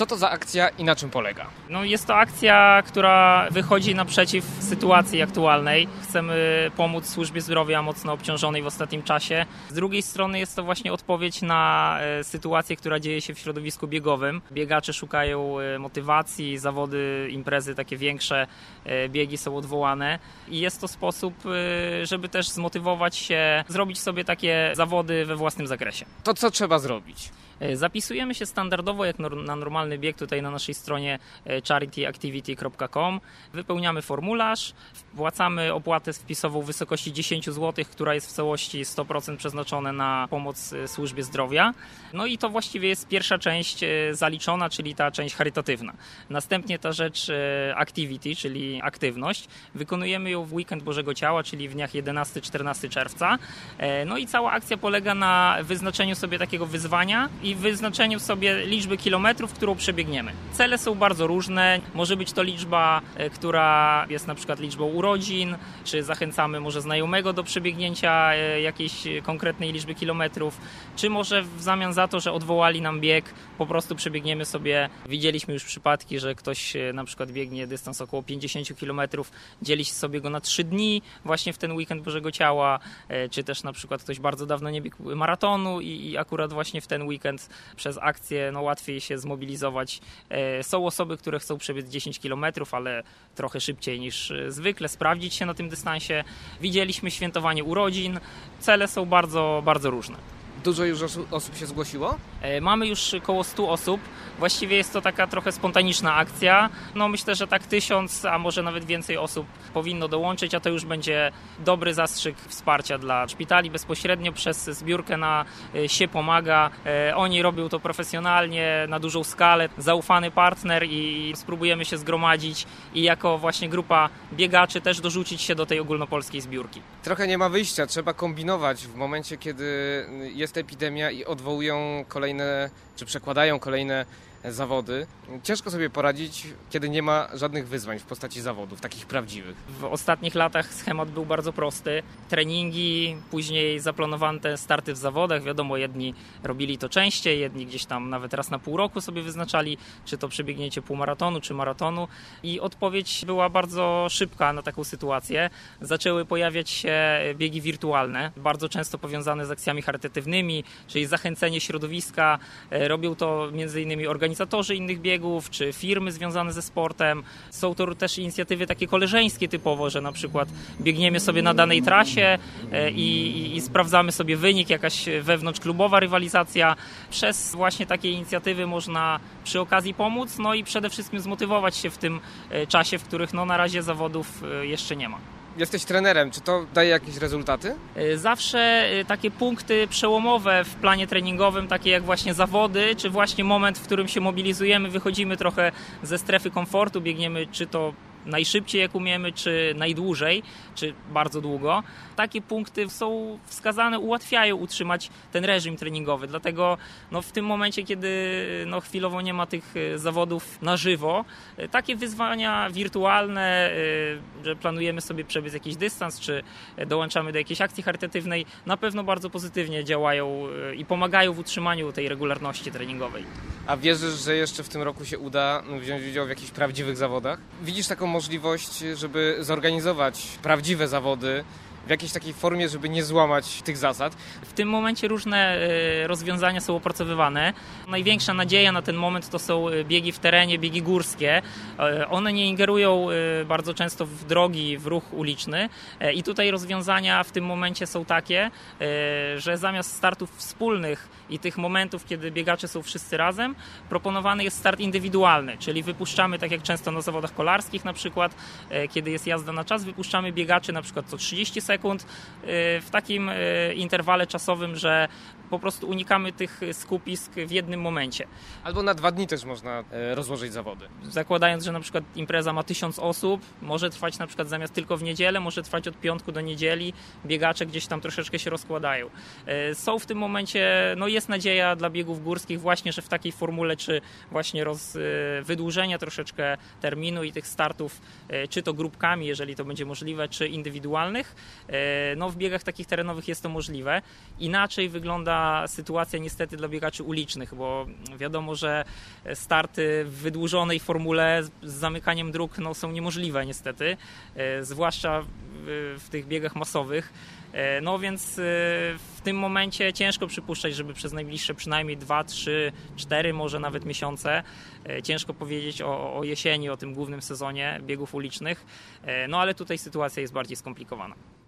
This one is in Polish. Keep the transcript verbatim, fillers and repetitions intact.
Co to za akcja i na czym polega? No jest to akcja, która wychodzi naprzeciw sytuacji aktualnej. Chcemy pomóc służbie zdrowia mocno obciążonej w ostatnim czasie. Z drugiej strony jest to właśnie odpowiedź na sytuację, która dzieje się w środowisku biegowym. Biegacze szukają motywacji, zawody, imprezy takie większe, biegi są odwołane i jest to sposób, żeby też zmotywować się, zrobić sobie takie zawody we własnym zakresie. To co trzeba zrobić? Zapisujemy się standardowo jak na normalny bieg tutaj na naszej stronie charity activity kropka com. Wypełniamy formularz, wpłacamy opłatę wpisową w wysokości dziesięć złotych, która jest w całości sto procent przeznaczone na pomoc służbie zdrowia. No i to właściwie jest pierwsza część zaliczona, czyli ta część charytatywna. Następnie ta rzecz activity, czyli aktywność. Wykonujemy ją w weekend Bożego Ciała, czyli w dniach jedenastego czternastego czerwca. No i cała akcja polega na wyznaczeniu sobie takiego wyzwania i wyznaczeniu sobie liczby kilometrów, którą przebiegniemy. Cele są bardzo różne. Może być to liczba, która jest na przykład liczbą urodzin, czy zachęcamy może znajomego do przebiegnięcia jakiejś konkretnej liczby kilometrów, czy może w zamian za to, że odwołali nam bieg, po prostu przebiegniemy sobie. Widzieliśmy już przypadki, że ktoś na przykład biegnie dystans około pięćdziesiąt kilometrów, dzieli sobie go na trzy dni właśnie w ten weekend Bożego Ciała, czy też na przykład ktoś bardzo dawno nie biegł maratonu i, i akurat właśnie w ten weekend przez akcję no, łatwiej się zmobilizować. Są osoby, które chcą przebiec dziesięć kilometrów, ale trochę szybciej niż zwykle, sprawdzić się na tym dystansie. Widzieliśmy świętowanie urodzin. Cele są bardzo, bardzo różne. Dużo już osób się zgłosiło? Mamy już około stu osób. Właściwie jest to taka trochę spontaniczna akcja. No myślę, że tak tysiąc, a może nawet więcej osób powinno dołączyć, a to już będzie dobry zastrzyk wsparcia dla szpitali bezpośrednio przez zbiórkę na Sie Pomaga. Oni robią to profesjonalnie, na dużą skalę. Zaufany partner i spróbujemy się zgromadzić i jako właśnie grupa biegaczy też dorzucić się do tej ogólnopolskiej zbiórki. Trochę nie ma wyjścia, trzeba kombinować w momencie, kiedy jest epidemia i odwołują kolejne, czy przekładają kolejne zawody. Ciężko sobie poradzić, kiedy nie ma żadnych wyzwań w postaci zawodów, takich prawdziwych. W ostatnich latach schemat był bardzo prosty. Treningi, później zaplanowane te starty w zawodach. Wiadomo, jedni robili to częściej, jedni gdzieś tam nawet raz na pół roku sobie wyznaczali, czy to przebiegnięcie półmaratonu, czy maratonu. I odpowiedź była bardzo szybka na taką sytuację. Zaczęły pojawiać się biegi wirtualne, bardzo często powiązane z akcjami charytatywnymi, czyli zachęcenie środowiska. Robią to między innymi organizacje organizatorzy innych biegów, czy firmy związane ze sportem. Są to też inicjatywy takie koleżeńskie typowo, że na przykład biegniemy sobie na danej trasie i, i, i sprawdzamy sobie wynik, jakaś wewnątrzklubowa rywalizacja. Przez właśnie takie inicjatywy można przy okazji pomóc, no i przede wszystkim zmotywować się w tym czasie, w których no na razie zawodów jeszcze nie ma. Jesteś trenerem, czy to daje jakieś rezultaty? Zawsze takie punkty przełomowe w planie treningowym, takie jak właśnie zawody, czy właśnie moment, w którym się mobilizujemy, wychodzimy trochę ze strefy komfortu, biegniemy czy to najszybciej jak umiemy, czy najdłużej, czy bardzo długo. Takie punkty są wskazane, ułatwiają utrzymać ten reżim treningowy. Dlatego no, w tym momencie, kiedy no, chwilowo nie ma tych zawodów na żywo, takie wyzwania wirtualne, że planujemy sobie przebiec jakiś dystans, czy dołączamy do jakiejś akcji charytatywnej, na pewno bardzo pozytywnie działają i pomagają w utrzymaniu tej regularności treningowej. A wierzysz, że jeszcze w tym roku się uda wziąć udział w jakichś prawdziwych zawodach? Widzisz taką możliwość, żeby zorganizować prawdziwe zawody w jakiejś takiej formie, żeby nie złamać tych zasad? W tym momencie różne rozwiązania są opracowywane. Największa nadzieja na ten moment to są biegi w terenie, biegi górskie. One nie ingerują bardzo często w drogi, w ruch uliczny i tutaj rozwiązania w tym momencie są takie, że zamiast startów wspólnych i tych momentów, kiedy biegacze są wszyscy razem, proponowany jest start indywidualny, czyli wypuszczamy, tak jak często na zawodach kolarskich na przykład, kiedy jest jazda na czas, wypuszczamy biegaczy na przykład co trzydzieści sekund w takim interwale czasowym, że po prostu unikamy tych skupisk w jednym momencie. Albo na dwa dni też można rozłożyć zawody. Zakładając, że na przykład impreza ma tysiąc osób, może trwać na przykład zamiast tylko w niedzielę, może trwać od piątku do niedzieli, biegacze gdzieś tam troszeczkę się rozkładają. Są w tym momencie, no jest nadzieja dla biegów górskich właśnie, że w takiej formule, czy właśnie roz, wydłużenia troszeczkę terminu i tych startów, czy to grupkami, jeżeli to będzie możliwe, czy indywidualnych, no w biegach takich terenowych jest to możliwe. Inaczej wygląda sytuacja niestety dla biegaczy ulicznych, bo wiadomo, że starty w wydłużonej formule z zamykaniem dróg no, są niemożliwe niestety, zwłaszcza w tych biegach masowych. No więc w tym momencie ciężko przypuszczać, żeby przez najbliższe przynajmniej dwa, trzy, cztery może nawet miesiące, ciężko powiedzieć o, o jesieni, o tym głównym sezonie biegów ulicznych, no ale tutaj sytuacja jest bardziej skomplikowana.